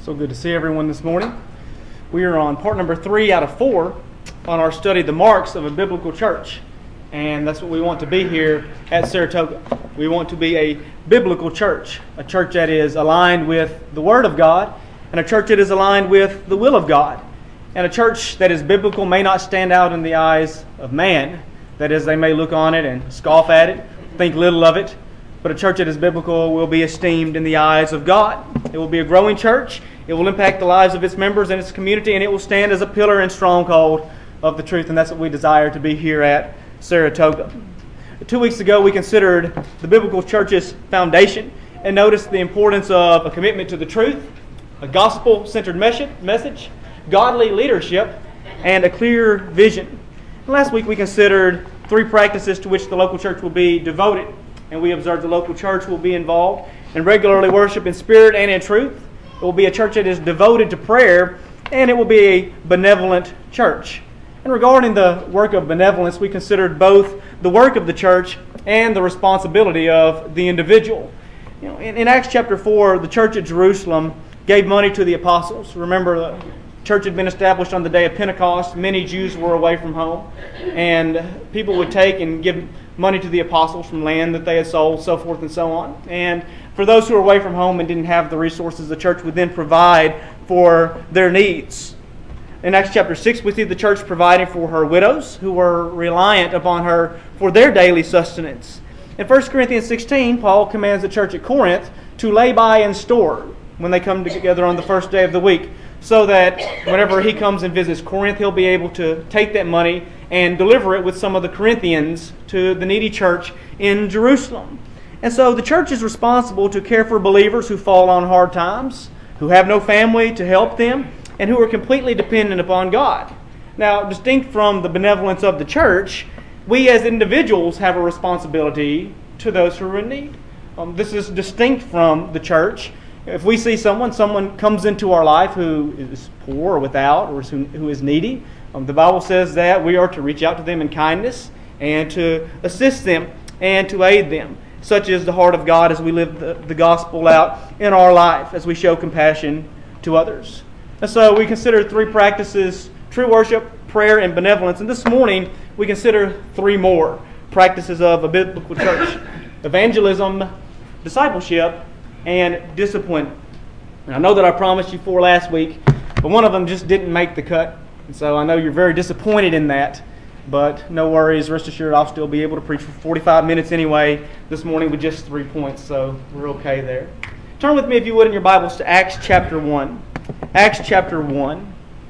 So good to see everyone this morning. We are on part number 3 out of 4 on our study, The Marks of a Biblical Church. And that's what we want to be here at Saratoga. We want to be a biblical church, a church that is aligned with the Word of God, and a church that is aligned with the will of God. And a church that is biblical may not stand out in the eyes of man. That is, they may look on it and scoff at it, think little of it. But a church that is biblical will be esteemed in the eyes of God. It will be a growing church. It will impact the lives of its members and its community, and it will stand as a pillar and stronghold of the truth. And that's what we desire to be here at Saratoga. 2 weeks ago, we considered the biblical church's foundation and noticed the importance of a commitment to the truth, a gospel-centered message, godly leadership, and a clear vision. And last week, we considered 3 practices to which the local church will be devoted. And we observed the local church will be involved in regularly worship in spirit and in truth. It will be a church that is devoted to prayer, and it will be a benevolent church. And regarding the work of benevolence, we considered both the work of the church and the responsibility of the individual. In Acts chapter 4, the church at Jerusalem gave money to the apostles. Remember, the church had been established on the day of Pentecost. Many Jews were away from home, and people would take and give money to the apostles from land that they had sold, so forth and so on. And for those who were away from home and didn't have the resources, the church would then provide for their needs. In Acts chapter 6, we see the church providing for her widows who were reliant upon her for their daily sustenance. In 1 Corinthians 16, Paul commands the church at Corinth to lay by and store when they come together on the first day of the week, so that whenever he comes and visits Corinth, he'll be able to take that money and deliver it with some of the Corinthians to the needy church in Jerusalem. And so the church is responsible to care for believers who fall on hard times, who have no family to help them, and who are completely dependent upon God. Now, distinct from the benevolence of the church, we as individuals have a responsibility to those who are in need. This is distinct from the church. If we see someone comes into our life who is poor or without, or who is needy, the Bible says that we are to reach out to them in kindness and to assist them and to aid them. Such is the heart of God as we live the gospel out in our life, as we show compassion to others. And so we consider 3 practices: true worship, prayer, and benevolence. And this morning we consider 3 more practices of a biblical church: evangelism, discipleship, and discipline. And I know that I promised you 4 last week, but one of them just didn't make the cut. And so I know you're very disappointed in that, but no worries. Rest assured, I'll still be able to preach for 45 minutes anyway this morning with just 3 points, so we're okay there. Turn with me, if you would, in your Bibles to Acts chapter 1. Acts chapter 1.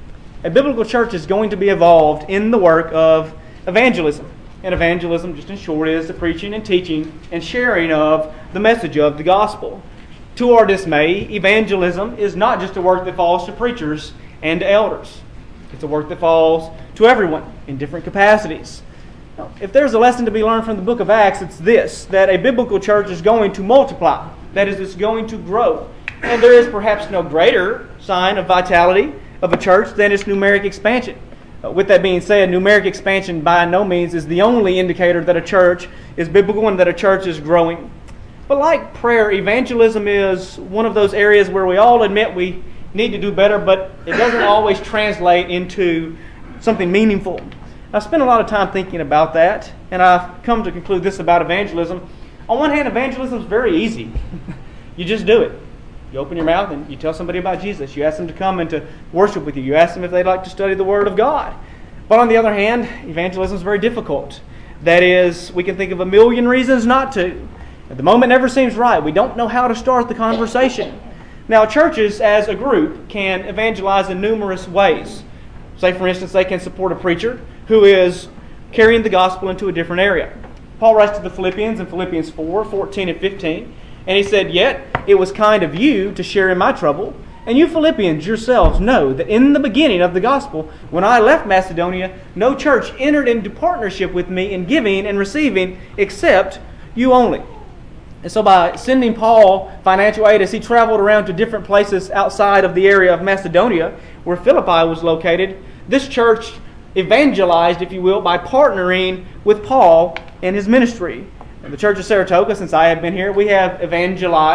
A biblical church is going to be involved in the work of evangelism. And evangelism, just in short, is the preaching and teaching and sharing of the message of the gospel. To our dismay, evangelism is not just a work that falls to preachers and to elders. It's a work that falls to everyone in different capacities. Now, if there's a lesson to be learned from the book of Acts, it's this: that a biblical church is going to multiply. That is, it's going to grow. And there is perhaps no greater sign of vitality of a church than its numeric expansion. With that being said, numeric expansion by no means is the only indicator that a church is biblical and that a church is growing. But like prayer, evangelism is one of those areas where we all admit we need to do better, but it doesn't always translate into something meaningful. I've spent a lot of time thinking about that, and I've come to conclude this about evangelism. On one hand, evangelism is very easy. You just do it. You open your mouth and you tell somebody about Jesus. You ask them to come and to worship with you. You ask them if they'd like to study the Word of God. But on the other hand, evangelism is very difficult. That is, we can think of a million reasons not to. At the moment, it never seems right. We don't know how to start the conversation. Now, churches as a group can evangelize in numerous ways. Say, for instance, they can support a preacher who is carrying the gospel into a different area. Paul writes to the Philippians in Philippians 4:14 and 15, and he said, "Yet it was kind of you to share in my trouble, and you Philippians yourselves know that in the beginning of the gospel, when I left Macedonia, no church entered into partnership with me in giving and receiving except you only." And so by sending Paul financial aid as he traveled around to different places outside of the area of Macedonia, where Philippi was located, this church evangelized, if you will, by partnering with Paul in his ministry. And the Church of Saratoga, since I have been here, we have evangelized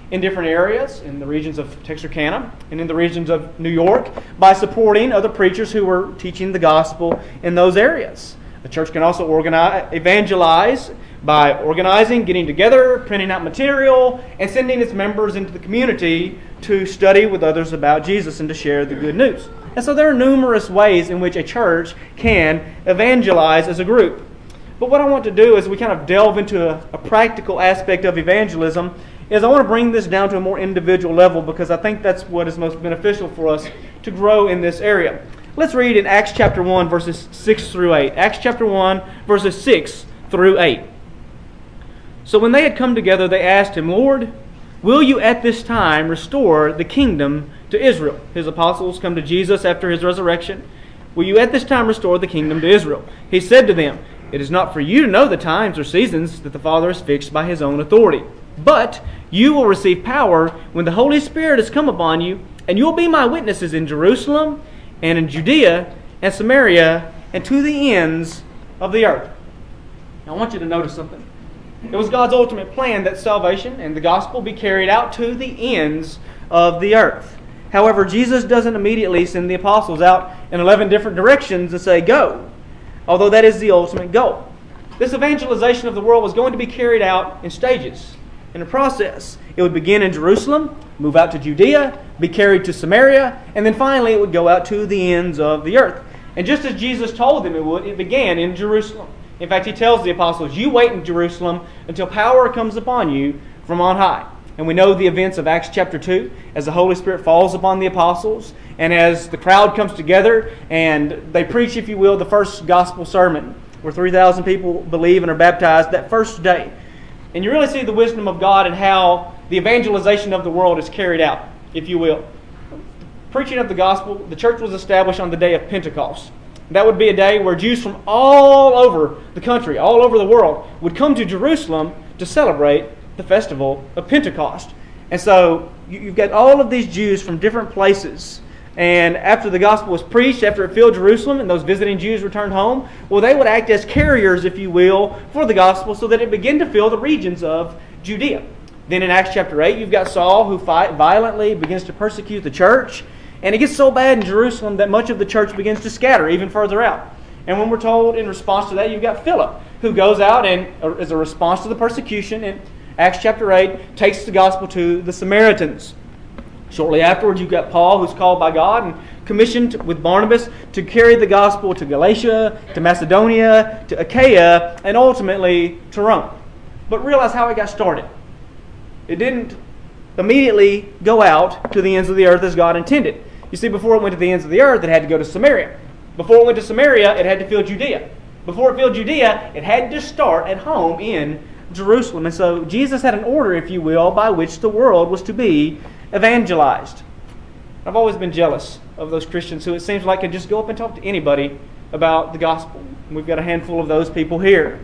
in different areas, in the regions of Texarkana and in the regions of New York, by supporting other preachers who were teaching the gospel in those areas. The church can also evangelize by organizing, getting together, printing out material, and sending its members into the community to study with others about Jesus and to share the good news. And so there are numerous ways in which a church can evangelize as a group. But what I want to do as we kind of delve into a practical aspect of evangelism is I want to bring this down to a more individual level, because I think that's what is most beneficial for us to grow in this area. Let's read in Acts chapter 1, verses 6 through 8. Acts chapter 1, verses 6 through 8. So when they had come together, they asked him, Lord, will you at this time restore the kingdom to Israel? His apostles come to Jesus after his resurrection. Will you at this time restore the kingdom to Israel? He said to them, it is not for you to know the times or seasons that the Father has fixed by his own authority. But you will receive power when the Holy Spirit has come upon you, and you will be my witnesses in Jerusalem and in Judea and Samaria and to the ends of the earth. Now I want you to notice something. It was God's ultimate plan that salvation and the gospel be carried out to the ends of the earth. However, Jesus doesn't immediately send the apostles out in 11 different directions and say, go, although that is the ultimate goal. This evangelization of the world was going to be carried out in stages, in a process. It would begin in Jerusalem, move out to Judea, be carried to Samaria, and then finally it would go out to the ends of the earth. And just as Jesus told them it would, it began in Jerusalem. In fact, he tells the apostles, you wait in Jerusalem until power comes upon you from on high. And we know the events of Acts chapter 2, as the Holy Spirit falls upon the apostles, and as the crowd comes together, and they preach, if you will, the first gospel sermon, where 3,000 people believe and are baptized that first day. And you really see the wisdom of God and how the evangelization of the world is carried out, if you will. Preaching of the gospel, the church was established on the day of Pentecost. That would be a day where Jews from all over the country, all over the world, would come to Jerusalem to celebrate the festival of Pentecost. And so you've got all of these Jews from different places. And after the gospel was preached, after it filled Jerusalem and those visiting Jews returned home, well, they would act as carriers, if you will, for the gospel so that it began to fill the regions of Judea. Then in Acts chapter 8, you've got Saul who violently begins to persecute the church. And it gets so bad in Jerusalem that much of the church begins to scatter even further out. And when we're told in response to that, you've got Philip, who goes out and, as a response to the persecution in Acts chapter 8, takes the gospel to the Samaritans. Shortly afterwards, you've got Paul, who's called by God and commissioned with Barnabas to carry the gospel to Galatia, to Macedonia, to Achaia, and ultimately to Rome. But realize how it got started. It didn't immediately go out to the ends of the earth as God intended. You see, before it went to the ends of the earth, it had to go to Samaria. Before it went to Samaria, it had to fill Judea. Before it filled Judea, it had to start at home in Jerusalem. And so Jesus had an order, if you will, by which the world was to be evangelized. I've always been jealous of those Christians who it seems like can just go up and talk to anybody about the gospel. And we've got a handful of those people here.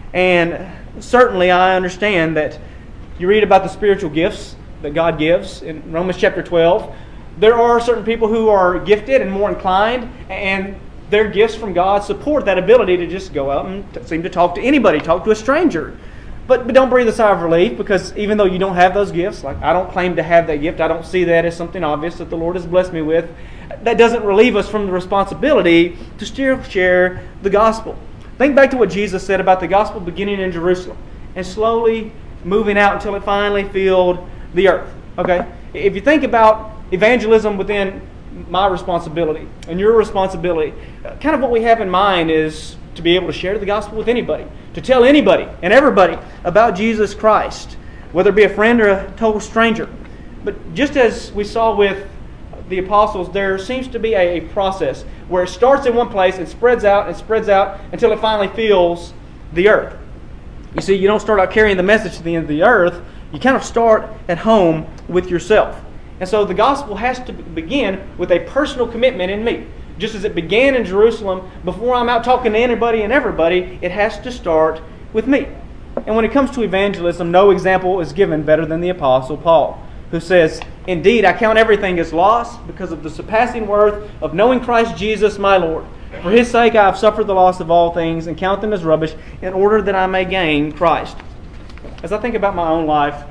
And certainly I understand that you read about the spiritual gifts that God gives in Romans chapter 12. There are certain people who are gifted and more inclined, and their gifts from God support that ability to just go out and seem to talk to anybody, talk to a stranger. But don't breathe a sigh of relief, because even though you don't have those gifts, like I don't claim to have that gift, I don't see that as something obvious that the Lord has blessed me with, that doesn't relieve us from the responsibility to still share the gospel. Think back to what Jesus said about the gospel beginning in Jerusalem and slowly moving out until it finally filled the earth. Okay? If you think about evangelism within my responsibility and your responsibility, kind of what we have in mind is to be able to share the gospel with anybody, to tell anybody and everybody about Jesus Christ, whether it be a friend or a total stranger. But just as we saw with the apostles, there seems to be a process where it starts in one place and spreads out until it finally fills the earth. You see, you don't start out carrying the message to the end of the earth. You kind of start at home with yourself. And so the gospel has to begin with a personal commitment in me. Just as it began in Jerusalem, before I'm out talking to anybody and everybody, it has to start with me. And when it comes to evangelism, no example is given better than the Apostle Paul, who says, "Indeed, I count everything as loss because of the surpassing worth of knowing Christ Jesus my Lord. For His sake I have suffered the loss of all things and count them as rubbish in order that I may gain Christ." As I think about my own life,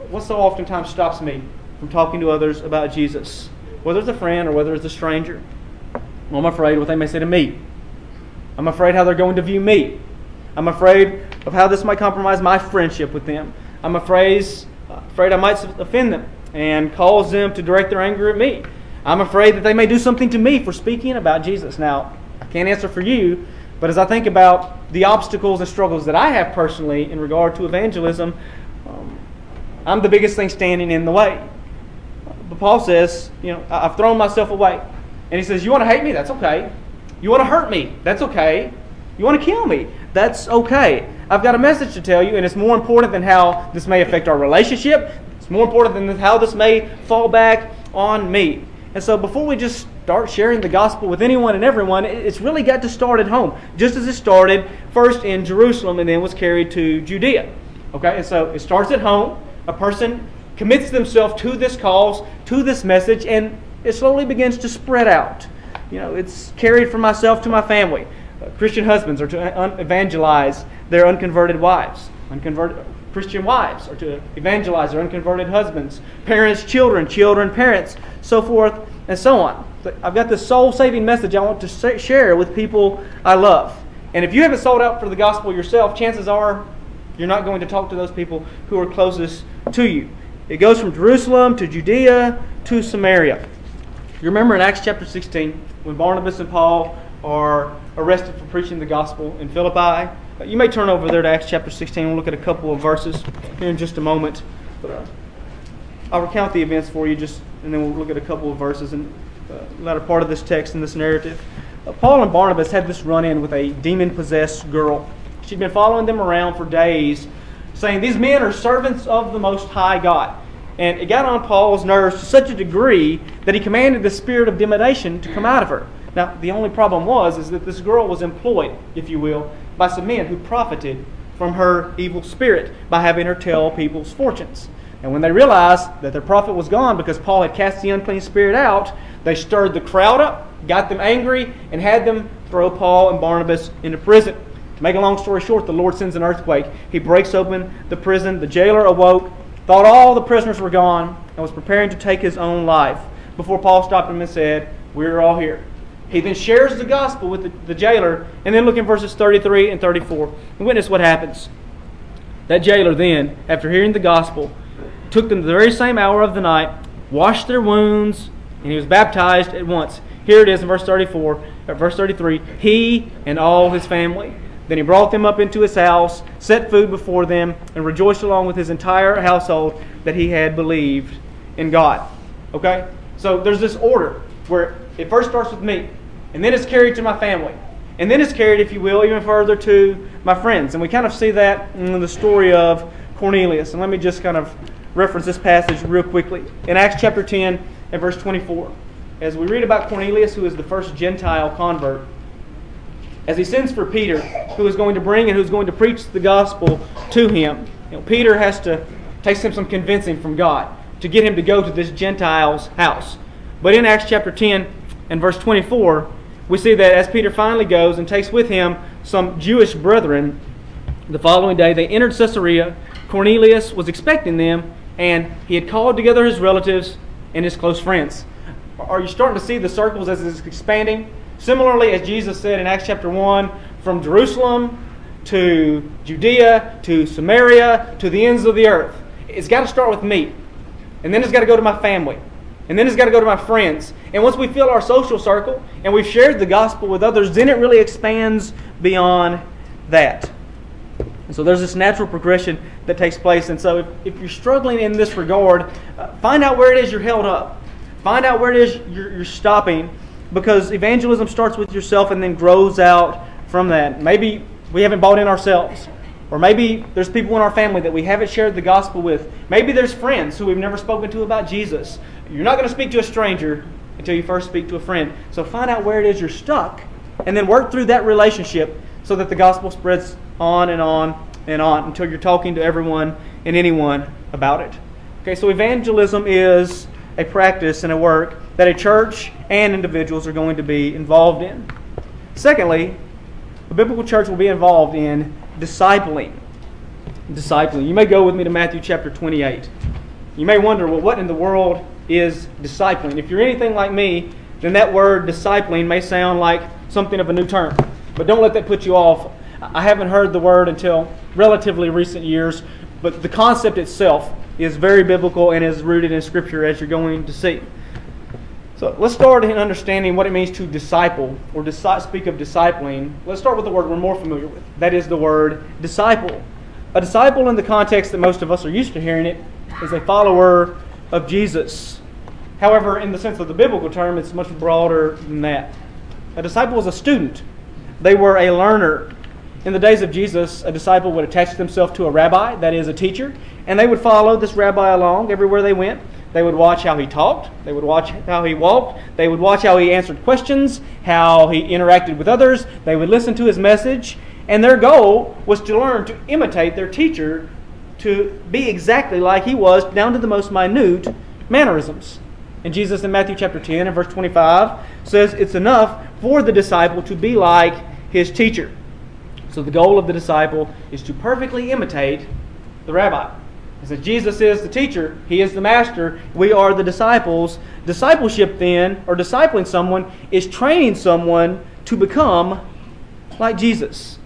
what so oftentimes stops me from talking to others about Jesus? Whether it's a friend or whether it's a stranger. Well, I'm afraid what they may say to me. I'm afraid how they're going to view me. I'm afraid of how this might compromise my friendship with them. I'm afraid I might offend them and cause them to direct their anger at me. I'm afraid that they may do something to me for speaking about Jesus. Now, I can't answer for you, but as I think about the obstacles and struggles that I have personally in regard to evangelism, I'm the biggest thing standing in the way. But Paul says, I've thrown myself away. And he says, you want to hate me? That's okay. You want to hurt me? That's okay. You want to kill me? That's okay. I've got a message to tell you, and it's more important than how this may affect our relationship. It's more important than how this may fall back on me. And so before we just start sharing the gospel with anyone and everyone, it's really got to start at home. Just as it started first in Jerusalem and then was carried to Judea. Okay, and so it starts at home. A person commits themselves to this cause, to this message, and it slowly begins to spread out. It's carried from myself to my family. Christian husbands are to evangelize their unconverted wives. Christian wives are to evangelize their unconverted husbands. Parents, children, parents, so forth and so on. I've got this soul-saving message I want to share with people I love. And if you haven't sold out for the gospel yourself, chances are you're not going to talk to those people who are closest to you. It goes from Jerusalem to Judea to Samaria. You remember in Acts chapter 16 when Barnabas and Paul are arrested for preaching the gospel in Philippi? You may turn over there to Acts chapter 16. We'll look at a couple of verses here in just a moment. But I'll recount the events for you and then we'll look at a couple of verses in the latter part of this text and this narrative. Paul and Barnabas had this run-in with a demon-possessed girl. She'd been following them around for days, saying, these men are servants of the Most High God. And it got on Paul's nerves to such a degree that he commanded the spirit of divination to come out of her. Now, the only problem is that this girl was employed, if you will, by some men who profited from her evil spirit by having her tell people's fortunes. And when they realized that their profit was gone because Paul had cast the unclean spirit out, they stirred the crowd up, got them angry, and had them throw Paul and Barnabas into prison. To make a long story short, the Lord sends an earthquake. He breaks open the prison. The jailer awoke, thought all the prisoners were gone, and was preparing to take his own life before Paul stopped him and said, we're all here. He then shares the gospel with the jailer, and then look in verses 33 and 34 and witness what happens. That jailer then, after hearing the gospel, took them the very same hour of the night, washed their wounds, and he was baptized at once. Here it is in verse 33, he and all his family. Then he brought them up into his house, set food before them, and rejoiced along with his entire household that he had believed in God. Okay? So there's this order where it first starts with me, and then it's carried to my family, and then it's carried, if you will, even further to my friends. And we kind of see that in the story of Cornelius. And let me just kind of reference this passage real quickly. In Acts chapter 10 and verse 24, as we read about Cornelius, who is the first Gentile convert, as he sends for Peter, who is going to bring and who's going to preach the gospel to him. Peter has to take some convincing from God to get him to go to this Gentile's house. But in Acts chapter 10 and verse 24, we see that as Peter finally goes and takes with him some Jewish brethren, the following day they entered Caesarea. Cornelius was expecting them, and he had called together his relatives and his close friends. Are you starting to see the circles as it's expanding? Similarly, as Jesus said in Acts chapter 1, from Jerusalem to Judea to Samaria to the ends of the earth. It's got to start with me. And then it's got to go to my family. And then it's got to go to my friends. And once we fill our social circle and we've shared the gospel with others, then it really expands beyond that. And so there's this natural progression that takes place. And so if you're struggling in this regard, find out where it is you're held up. Find out where it is you're stopping, because evangelism starts with yourself and then grows out from that. Maybe we haven't bought in ourselves. Or maybe there's people in our family that we haven't shared the gospel with. Maybe there's friends who we've never spoken to about Jesus. You're not going to speak to a stranger until you first speak to a friend. So find out where it is you're stuck and then work through that relationship so that the gospel spreads on and on and on until you're talking to everyone and anyone about it. Okay, so evangelism is a practice and a work that a church and individuals are going to be involved in. Secondly, a biblical church will be involved in discipling. discipling. You may go with me to Matthew chapter 28. You may wonder, well, what in the world is discipling? If you're anything like me, then that word discipling may sound like something of a new term. But don't let that put you off. I haven't heard the word until relatively recent years, but the concept itself is very biblical and is rooted in Scripture, as you're going to see. So let's start in understanding what it means to disciple, or speak of discipling. Let's start with the word we're more familiar with. That is the word disciple. A disciple, in the context that most of us are used to hearing it, is a follower of Jesus. However, in the sense of the biblical term, it's much broader than that. A disciple was a student. They were a learner. In the days of Jesus, a disciple would attach themselves to a rabbi, that is, a teacher, and they would follow this rabbi along everywhere they went. They would watch how he talked. They would watch how he walked. They would watch how he answered questions, how he interacted with others. They would listen to his message. And their goal was to learn to imitate their teacher, to be exactly like he was, down to the most minute mannerisms. And Jesus in Matthew chapter 10 and verse 25 says it's enough for the disciple to be like his teacher. So the goal of the disciple is to perfectly imitate the rabbi. As Jesus is the teacher, he is the master, we are the disciples. Discipleship then, or discipling someone, is training someone to become like Jesus.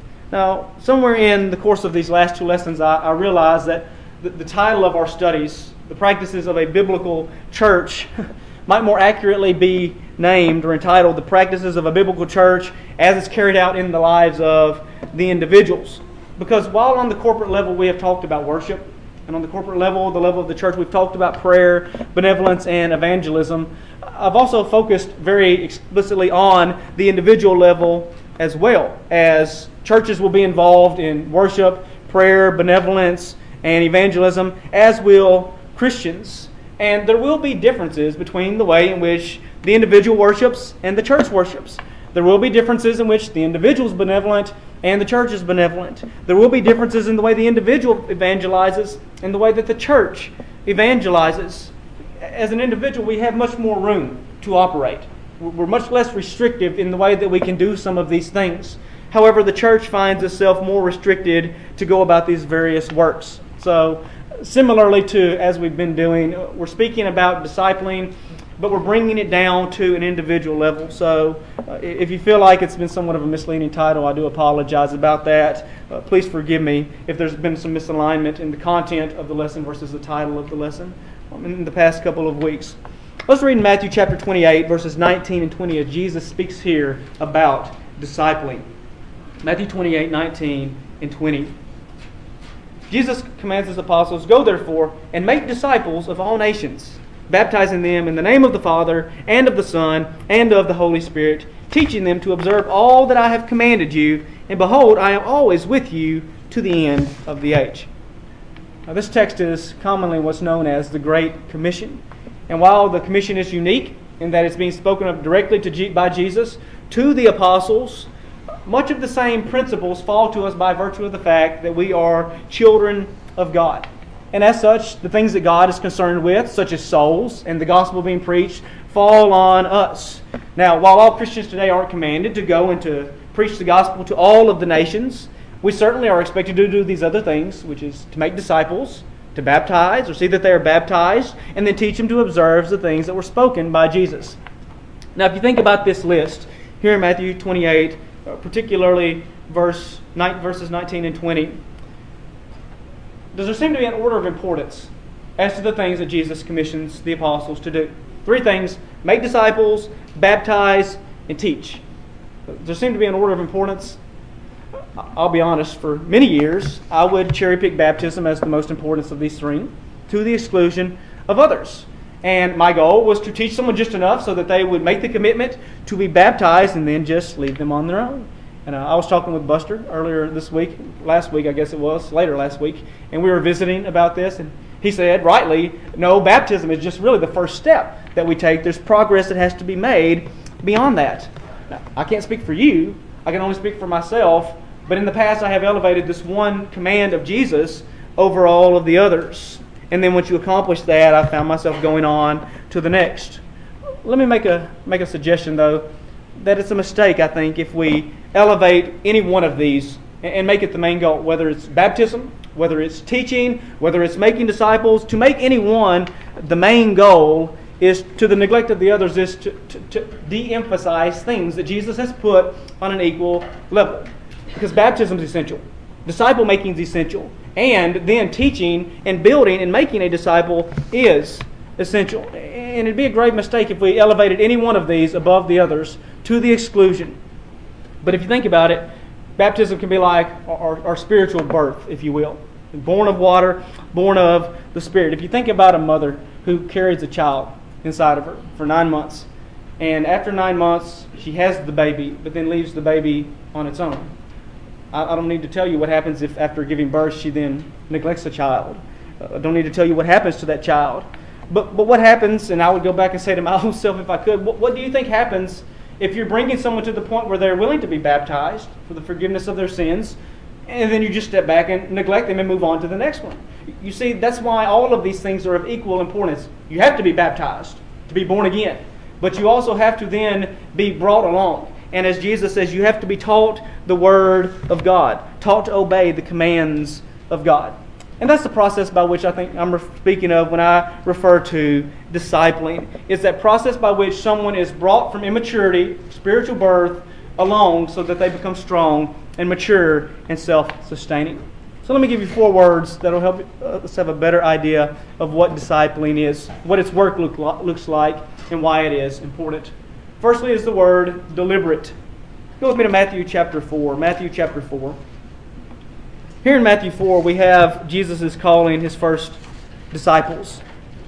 Now, somewhere in the course of these last two lessons, I realized that the title of our studies, The Practices of a Biblical Church, might more accurately be named or entitled The Practices of a Biblical Church as it's carried out in the lives of the individuals. Because while on the corporate level we have talked about worship, and on the corporate level, the level of the church, we've talked about prayer, benevolence, and evangelism, I've also focused very explicitly on the individual level as well, as churches will be involved in worship, prayer, benevolence, and evangelism, as will Christians. And there will be differences between the way in which the individual worships and the church worships. There will be differences in which the individual is benevolent and the church is benevolent. There will be differences in the way the individual evangelizes and the way that the church evangelizes. As an individual, we have much more room to operate. We're much less restrictive in the way that we can do some of these things. However, the church finds itself more restricted to go about these various works. So, similarly to as we've been doing, we're speaking about discipling, but we're bringing it down to an individual level. So if you feel like it's been somewhat of a misleading title, I do apologize about that. Please forgive me if there's been some misalignment in the content of the lesson versus the title of the lesson in the past couple of weeks. Let's read in Matthew chapter 28, verses 19 and 20, as Jesus speaks here about discipling. Matthew 28, 19 and 20. Jesus commands his apostles, "Go therefore and make disciples of all nations, baptizing them in the name of the Father, and of the Son, and of the Holy Spirit, teaching them to observe all that I have commanded you, and behold, I am always with you to the end of the age." Now, this text is commonly what's known as the Great Commission. And while the commission is unique in that it's being spoken of directly by Jesus to the apostles, much of the same principles fall to us by virtue of the fact that we are children of God. And as such, the things that God is concerned with, such as souls and the gospel being preached, fall on us. Now, while all Christians today aren't commanded to go and to preach the gospel to all of the nations, we certainly are expected to do these other things, which is to make disciples, to baptize, or see that they are baptized, and then teach them to observe the things that were spoken by Jesus. Now, if you think about this list, here in Matthew 28, particularly verses 19 and 20, does there seem to be an order of importance as to the things that Jesus commissions the apostles to do? Three things: make disciples, baptize, and teach. Does there seem to be an order of importance? I'll be honest, for many years, I would cherry-pick baptism as the most important of these three, to the exclusion of others. And my goal was to teach someone just enough so that they would make the commitment to be baptized and then just leave them on their own. And I was talking with Buster earlier this week, last week I guess it was, later last week, and we were visiting about this, and he said, rightly, no, baptism is just really the first step that we take. There's progress that has to be made beyond that. Now, I can't speak for you, I can only speak for myself, but in the past I have elevated this one command of Jesus over all of the others. And then once you accomplish that, I found myself going on to the next. Let me make a suggestion, though, that it's a mistake, I think, if we elevate any one of these and make it the main goal, whether it's baptism, whether it's teaching, whether it's making disciples. To make any one the main goal is to the neglect of the others, is to de-emphasize things that Jesus has put on an equal level. Because baptism is essential. Disciple making is essential. And then teaching and building and making a disciple is essential. And it'd be a grave mistake if we elevated any one of these above the others to the exclusion. But if you think about it, baptism can be like our spiritual birth, if you will. Born of water, born of the Spirit. If you think about a mother who carries a child inside of her for 9 months, and after 9 months she has the baby, but then leaves the baby on its own. I don't need to tell you what happens if after giving birth she then neglects the child. I don't need to tell you what happens to that child. But what happens, and I would go back and say to my own self if I could, what do you think happens if you're bringing someone to the point where they're willing to be baptized for the forgiveness of their sins, and then you just step back and neglect them and move on to the next one? You see, that's why all of these things are of equal importance. You have to be baptized to be born again, but you also have to then be brought along. And as Jesus says, you have to be taught the Word of God, taught to obey the commands of God. And that's the process by which I think I'm speaking of when I refer to discipling. It's that process by which someone is brought from immaturity, spiritual birth, along so that they become strong and mature and self-sustaining. So let me give you 4 words that will help us have a better idea of what discipling is, what its work looks like, and why it is important. Firstly is the word deliberate. Go with me to Matthew chapter 4. Matthew chapter 4. Here in Matthew 4, we have Jesus calling his first disciples.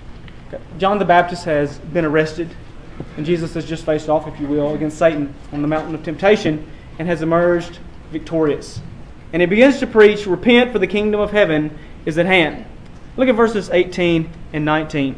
John the Baptist has been arrested, and Jesus has just faced off, if you will, against Satan on the mountain of temptation and has emerged victorious. And he begins to preach, repent, for the kingdom of heaven is at hand. Look at verses 18 and 19.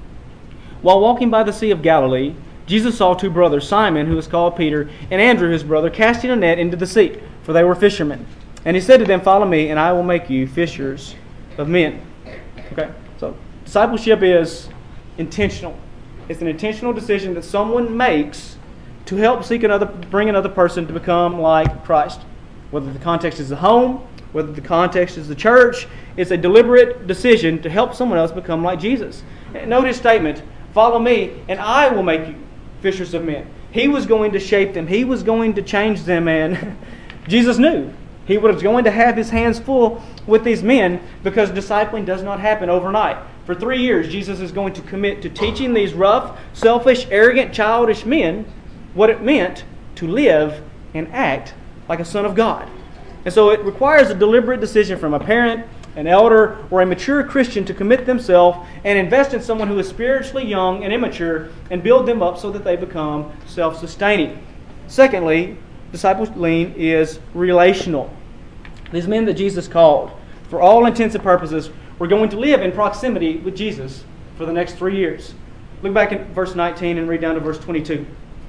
While walking by the Sea of Galilee, Jesus saw 2 brothers, Simon, who was called Peter, and Andrew, his brother, casting a net into the sea, for they were fishermen. And he said to them, "Follow me, and I will make you fishers of men." Okay, so discipleship is intentional. It's an intentional decision that someone makes to help bring another person to become like Christ. Whether the context is the home, whether the context is the church, it's a deliberate decision to help someone else become like Jesus. Note his statement, "Follow me, and I will make you fishers of men." He was going to shape them. He was going to change them, and Jesus knew he was going to have his hands full with these men because discipling does not happen overnight. For 3 years, Jesus is going to commit to teaching these rough, selfish, arrogant, childish men what it meant to live and act like a son of God. And so it requires a deliberate decision from a parent, an elder, or a mature Christian to commit themselves and invest in someone who is spiritually young and immature and build them up so that they become self-sustaining. Secondly, discipling is relational. These men that Jesus called, for all intents and purposes, were going to live in proximity with Jesus for the next 3 years. Look back at verse 19 and read down to verse 22.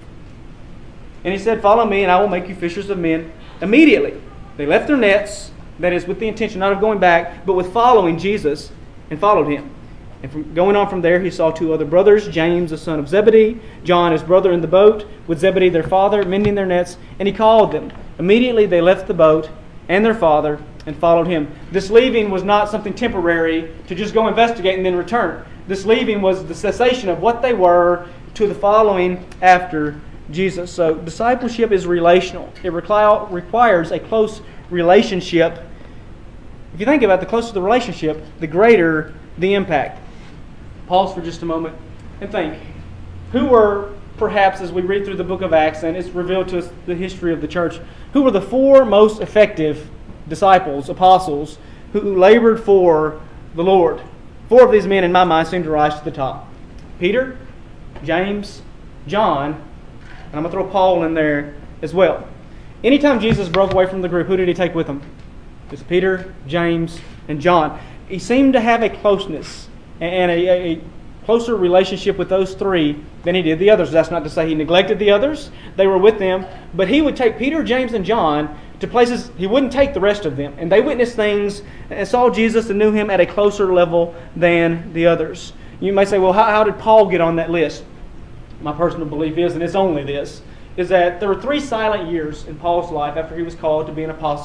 And he said, "Follow me, and I will make you fishers of men." Immediately, they left their nets, that is, with the intention not of going back, but with following Jesus, and followed him. And going on from there, he saw 2 other brothers, James the son of Zebedee, John his brother in the boat, with Zebedee their father, mending their nets, and he called them. Immediately they left the boat and their father and followed him. This leaving was not something temporary to just go investigate and then return. This leaving was the cessation of what they were to the following after Jesus. So discipleship is relational. It requires a close relationship. If you think about it, the closer the relationship, the greater the impact. Pause for just a moment and think. Who were, perhaps as we read through the book of Acts, and it's revealed to us the history of the church, who were the 4 most effective disciples, apostles, who labored for the Lord? 4 of these men, in my mind, seem to rise to the top. Peter, James, John, and I'm going to throw Paul in there as well. Anytime Jesus broke away from the group, who did he take with him? It was Peter, James, and John. He seemed to have a closeness and a closer relationship with those 3 than he did the others. That's not to say he neglected the others. They were with them. But he would take Peter, James, and John to places he wouldn't take the rest of them. And they witnessed things and saw Jesus and knew him at a closer level than the others. You may say, well, how did Paul get on that list? My personal belief is, and it's only this, is that there were 3 silent years in Paul's life after he was called to be an apostle.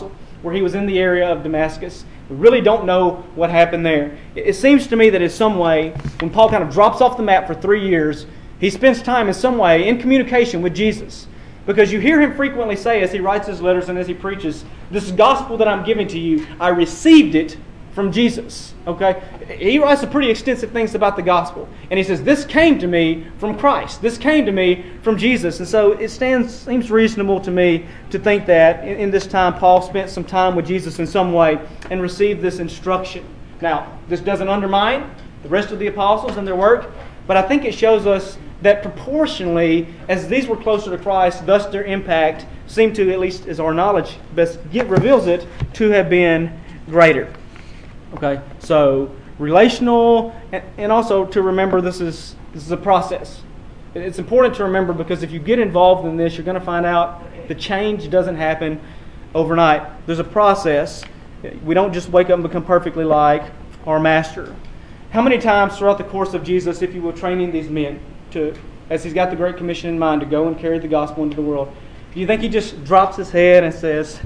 where he was in the area of Damascus. We really don't know what happened there. It seems to me that in some way, when Paul kind of drops off the map for 3 years, he spends time in some way in communication with Jesus. Because you hear him frequently say, as he writes his letters and as he preaches, this gospel that I'm giving to you, I received it from Jesus. Okay? He writes some pretty extensive things about the gospel. And he says, this came to me from Christ. This came to me from Jesus. And so it seems reasonable to me to think that in this time Paul spent some time with Jesus in some way and received this instruction. Now, this doesn't undermine the rest of the apostles and their work, but I think it shows us that proportionally, as these were closer to Christ, thus their impact seemed to, at least as our knowledge best reveals it, to have been greater. Okay, so relational, and also to remember this is a process. It's important to remember because if you get involved in this, you're going to find out the change doesn't happen overnight. There's a process. We don't just wake up and become perfectly like our Master. How many times throughout the course of Jesus, if you will, training these men to, as he's got the Great Commission in mind, to go and carry the gospel into the world, do you think he just drops his head and says,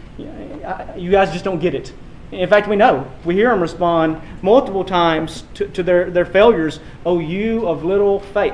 you guys just don't get it? In fact, we know. We hear him respond multiple times to their failures. Oh, you of little faith.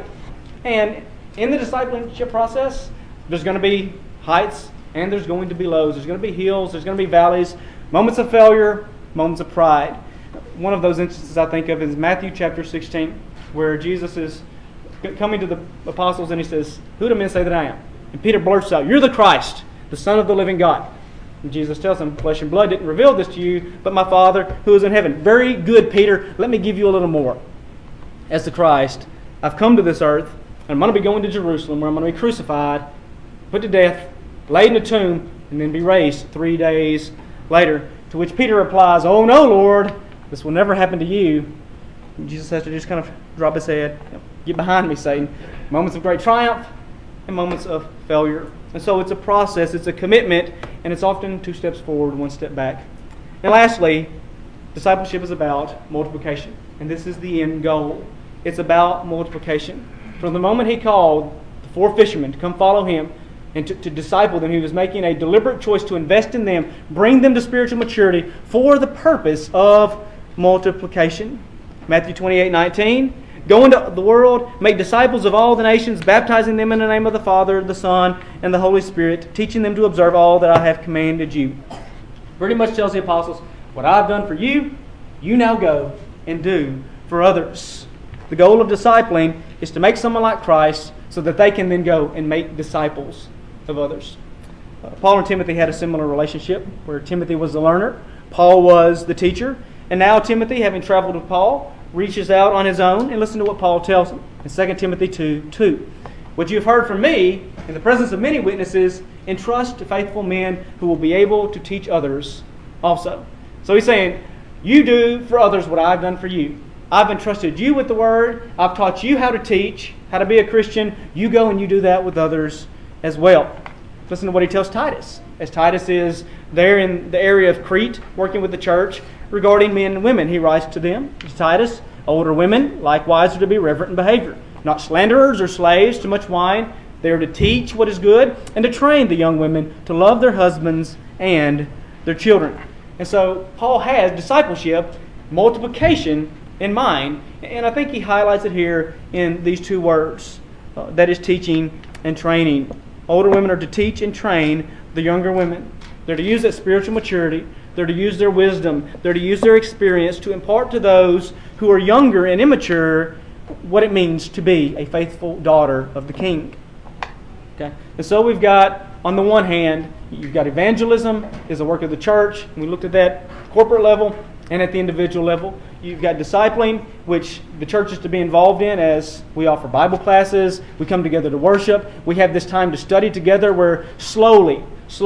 And in the discipleship process, there's going to be heights and there's going to be lows. There's going to be hills. There's going to be valleys. Moments of failure, moments of pride. One of those instances I think of is Matthew chapter 16, where Jesus is coming to the apostles and he says, who do men say that I am? And Peter blurts out, you're the Christ, the Son of the living God. And Jesus tells him, flesh and blood didn't reveal this to you, but my Father who is in heaven. Very good, Peter. Let me give you a little more. As the Christ, I've come to this earth, and I'm going to be going to Jerusalem, where I'm going to be crucified, put to death, laid in a tomb, and then be raised 3 days later. To which Peter replies, oh no, Lord, this will never happen to you. And Jesus has to just kind of drop his head. Get behind me, Satan. Moments of great triumph and moments of failure. And so it's a process, it's a commitment, and it's often 2 steps forward, 1 step back. And lastly, discipleship is about multiplication. And this is the end goal. It's about multiplication. From the moment he called the 4 fishermen to come follow him and to disciple them, he was making a deliberate choice to invest in them, bring them to spiritual maturity for the purpose of multiplication. Matthew 28:19. Go into the world, make disciples of all the nations, baptizing them in the name of the Father, the Son, and the Holy Spirit, teaching them to observe all that I have commanded you. Pretty much tells the apostles, what I've done for you, you now go and do for others. The goal of discipling is to make someone like Christ so that they can then go and make disciples of others. Paul and Timothy had a similar relationship where Timothy was the learner, Paul was the teacher, and now Timothy, having traveled with Paul, reaches out on his own, and listen to what Paul tells him in 2 Timothy 2:2. What you have heard from me in the presence of many witnesses, entrust to faithful men who will be able to teach others also. So he's saying, you do for others what I've done for you. I've entrusted you with the Word. I've taught you how to teach, how to be a Christian. You go and you do that with others as well. Listen to what he tells Titus. As Titus is there in the area of Crete, working with the church, regarding men and women, he writes to them, to Titus, older women likewise are to be reverent in behavior, not slanderers or slaves to much wine. They are to teach what is good and to train the young women to love their husbands and their children. And so Paul has discipleship, multiplication in mind, and I think he highlights it here in these 2 words, that is teaching and training. Older women are to teach and train the younger women. They're to use that spiritual maturity. They're to use their wisdom. They're to use their experience to impart to those who are younger and immature what it means to be a faithful daughter of the King. Okay? And so we've got, on the one hand, you've got evangelism is the work of the church. And we looked at that corporate level and at the individual level. You've got discipling, which the church is to be involved in as we offer Bible classes. We come together to worship. We have this time to study together where slowly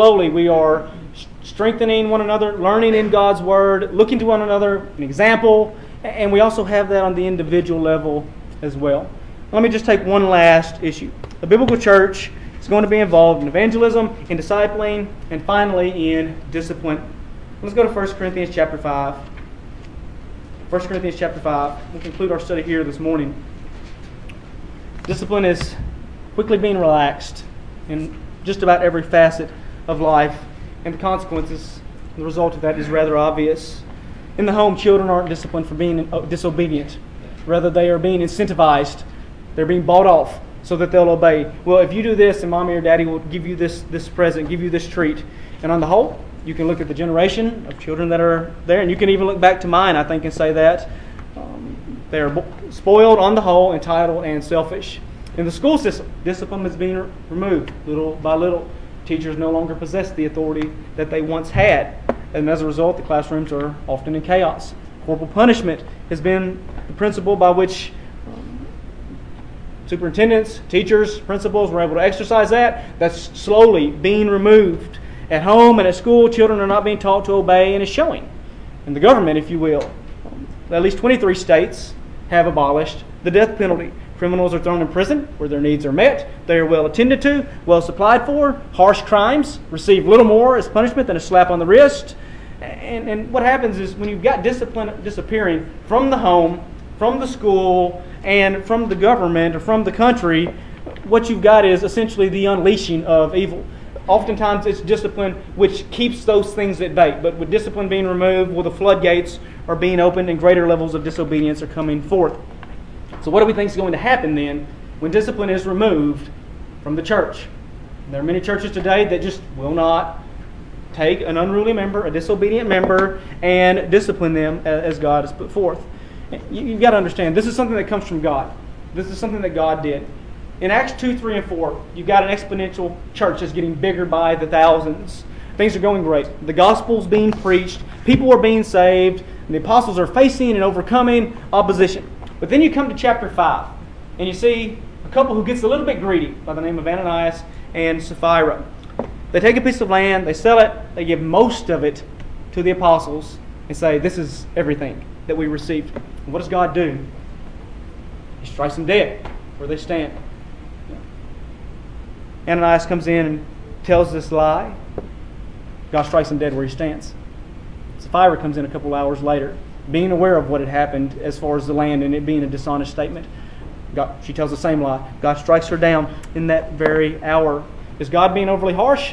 we are strengthening one another, learning in God's Word, looking to one another, an example, and we also have that on the individual level as well. Let me just take one last issue. The biblical church is going to be involved in evangelism, in discipling, and finally in discipline. Let's go to 1 Corinthians chapter 5. 1 Corinthians chapter 5. We'll conclude our study here this morning. Discipline is quickly being relaxed in just about every facet of life, and the consequences The result of that is rather obvious. In the home, children aren't disciplined for being disobedient. Rather, they are being incentivized. They're being bought off so that they'll obey. Well, if you do this, and mommy or daddy will give you this present, give you this treat. And on the whole, you can look at the generation of children that are there, and you can even look back to mine, I think, and say that they're spoiled on the whole, entitled, and selfish. In the school system, discipline is being removed little by little. Teachers no longer possess the authority that they once had. And as a result, the classrooms are often in chaos. Corporal punishment has been the principle by which superintendents, teachers, principals were able to exercise that. That's slowly being removed. At home and at school, children are not being taught to obey, and it's showing. In the government, if you will, at least 23 states have abolished the death penalty. Criminals are thrown in prison where their needs are met. They are well attended to, well supplied for. Harsh crimes receive little more as punishment than a slap on the wrist. And what happens is when you've got discipline disappearing from the home, from the school, and from the government or from the country, what you've got is essentially the unleashing of evil. Oftentimes it's discipline which keeps those things at bay. But with discipline being removed, well, the floodgates are being opened and greater levels of disobedience are coming forth. So what do we think is going to happen then when discipline is removed from the church? There are many churches today that just will not take an unruly member, a disobedient member, and discipline them as God has put forth. You've got to understand, this is something that comes from God. This is something that God did. In Acts 2, 3, and 4, you've got an exponential church that's getting bigger by the thousands. Things are going great. The gospel's being preached. People are being saved. And the apostles are facing and overcoming opposition. But then you come to chapter 5, and you see a couple who gets a little bit greedy by the name of Ananias and Sapphira. They take a piece of land, they sell it, they give most of it to the apostles and say, this is everything that we received. And what does God do? He strikes them dead where they stand. Ananias comes in and tells this lie. God strikes him dead where he stands. Sapphira comes in a couple hours later, being aware of what had happened as far as the land and it being a dishonest statement. She tells the same lie. God strikes her down in that very hour. Is God being overly harsh?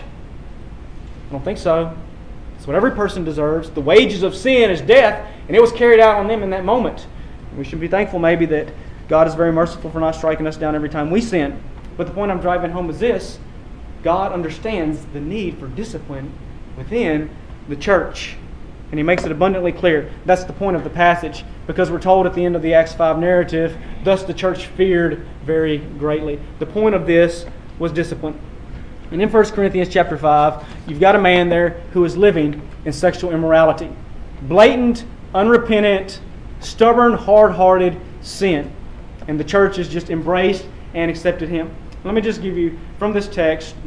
I don't think so. It's what every person deserves. The wages of sin is death, and it was carried out on them in that moment. We should be thankful maybe that God is very merciful for not striking us down every time we sin. But the point I'm driving home is this. God understands the need for discipline within the church. And He makes it abundantly clear. That's the point of the passage, because we're told at the end of the Acts 5 narrative, thus the church feared very greatly. The point of this was discipline. And in 1 Corinthians chapter 5, you've got a man there who is living in sexual immorality. Blatant, unrepentant, stubborn, hard-hearted sin. And the church has just embraced and accepted him. Let me just give you, from this text,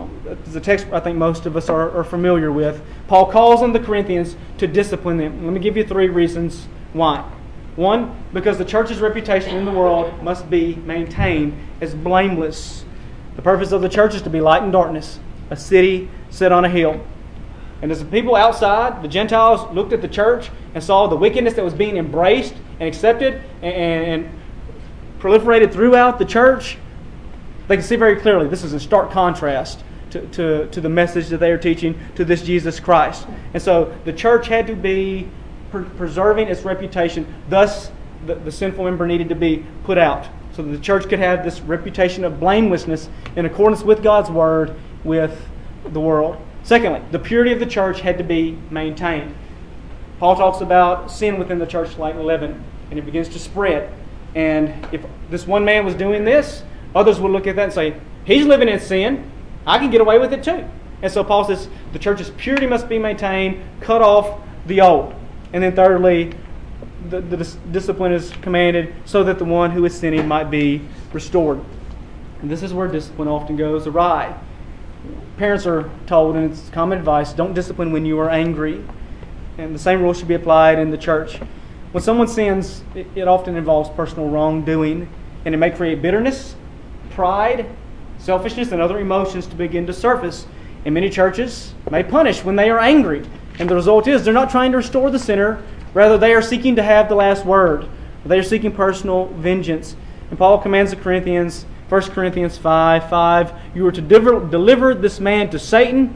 the text I think most of us are familiar with. Paul calls on the Corinthians to discipline them. Let me give you 3 reasons why. 1, because the church's reputation in the world must be maintained as blameless. The purpose of the church is to be light in darkness, a city set on a hill. And as the people outside, the Gentiles, looked at the church and saw the wickedness that was being embraced and accepted and proliferated throughout the church, they can see very clearly this is in stark contrast to the message that they are teaching to this Jesus Christ. And so the church had to be preserving its reputation. Thus, the sinful member needed to be put out so that the church could have this reputation of blamelessness in accordance with God's Word with the world. Secondly, the purity of the church had to be maintained. Paul talks about sin within the church like leaven, and it begins to spread. And if this one man was doing this, others would look at that and say, he's living in sin. I can get away with it too. And so Paul says the church's purity must be maintained, cut off the old. And then thirdly, the discipline is commanded so that the one who is sinning might be restored. And this is where discipline often goes awry. Parents are told, and it's common advice, don't discipline when you are angry. And the same rule should be applied in the church. When someone sins, it often involves personal wrongdoing, and it may create bitterness, pride, selfishness, and other emotions to begin to surface. And many churches may punish when they are angry. And the result is they're not trying to restore the sinner. Rather, they are seeking to have the last word. They are seeking personal vengeance. And Paul commands the Corinthians, 1 Corinthians 5:5, you are to deliver this man to Satan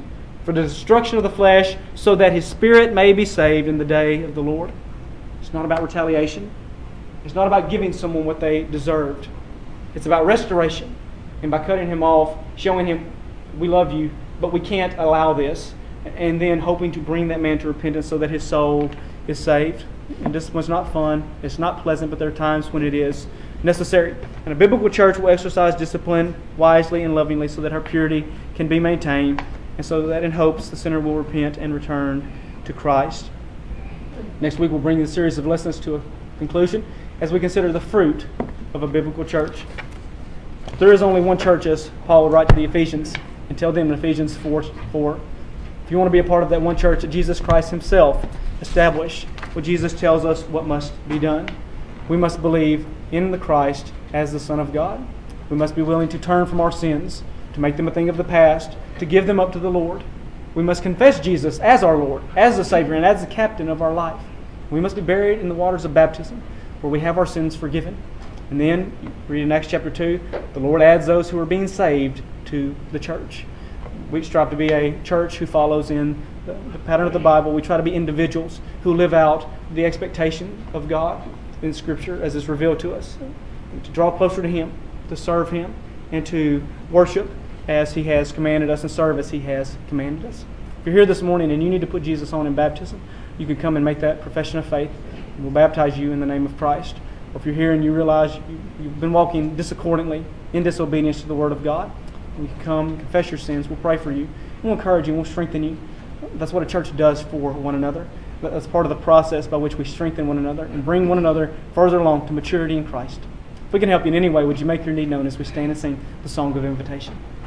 for the destruction of the flesh, so that his spirit may be saved in the day of the Lord. It's not about retaliation. It's not about giving someone what they deserved. It's about restoration. And by cutting him off, showing him, we love you, but we can't allow this. And then hoping to bring that man to repentance so that his soul is saved. And this one's not fun. It's not pleasant, but there are times when it is necessary. And a biblical church will exercise discipline wisely and lovingly so that her purity can be maintained, and so that in hopes the sinner will repent and return to Christ. Next week we'll bring this series of lessons to a conclusion as we consider the fruit of a biblical church. There is only one church, as Paul would write to the Ephesians and tell them in Ephesians 4:4. If you want to be a part of that one church that Jesus Christ himself established, well, Jesus tells us what must be done. We must believe in the Christ as the Son of God. We must be willing to turn from our sins, to make them a thing of the past, to give them up to the Lord. We must confess Jesus as our Lord, as the Savior, and as the captain of our life. We must be buried in the waters of baptism, where we have our sins forgiven. And then, you read in Acts chapter 2, the Lord adds those who are being saved to the church. We strive to be a church who follows in the pattern of the Bible. We try to be individuals who live out the expectation of God in Scripture as it's revealed to us, to draw closer to Him, to serve Him, and to worship as He has commanded us and serve as He has commanded us. If you're here this morning and you need to put Jesus on in baptism, you can come and make that profession of faith, and we'll baptize you in the name of Christ. Or if you're here and you realize you've been walking discordantly in disobedience to the Word of God, you can come and confess your sins. We'll pray for you. We'll encourage you. We'll strengthen you. That's what a church does for one another. That's part of the process by which we strengthen one another and bring one another further along to maturity in Christ. If we can help you in any way, would you make your need known as we stand and sing the song of invitation?